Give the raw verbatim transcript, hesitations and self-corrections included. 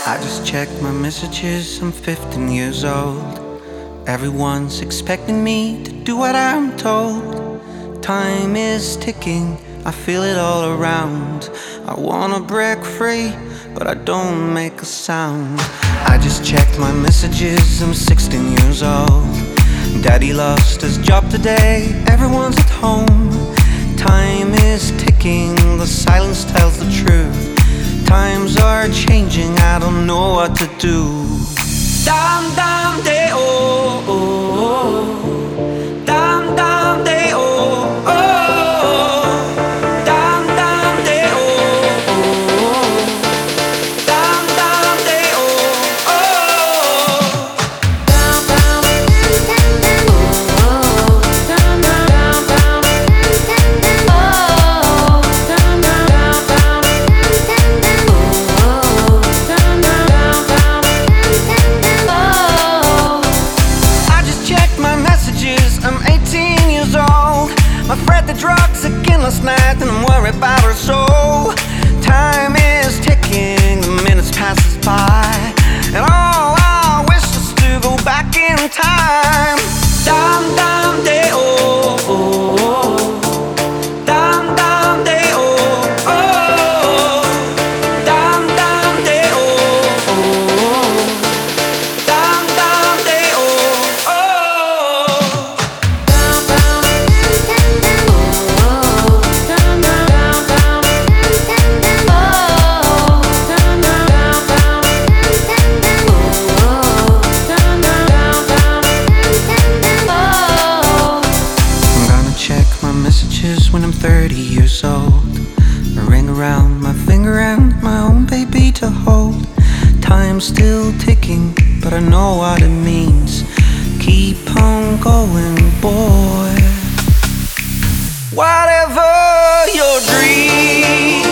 I just checked my messages, I'm fifteen years old. Everyone's expecting me to do what I'm told. Time is ticking, I feel it all around. I wanna break free, but I don't make a sound. I just checked my messages, I'm sixteen years old. Daddy lost his job today, everyone's at home. Time is ticking, the silence tells the truth. Times are changing, I don't know what to do. Dam dam day oh, oh, oh. Dam dam day oh, oh. Dam dam day oh, oh. Dam dam day oh, oh. Dam dam oh, dam dam dam oh, dam dam dam I'm eighteen years old. I fret the drugs again last night, and I'm worried about her soul. Time is ticking, the minutes passes by, and all I wish is to go back in time. Dam dam day oh, oh, oh. Dam dam day oh, oh. Dam dam day oh, oh. Dam dam day oh, oh. When I'm thirty years old, a ring around my finger and my own baby to hold. Time's still ticking, but I know what it means. Keep on going, boy. Whatever your dream.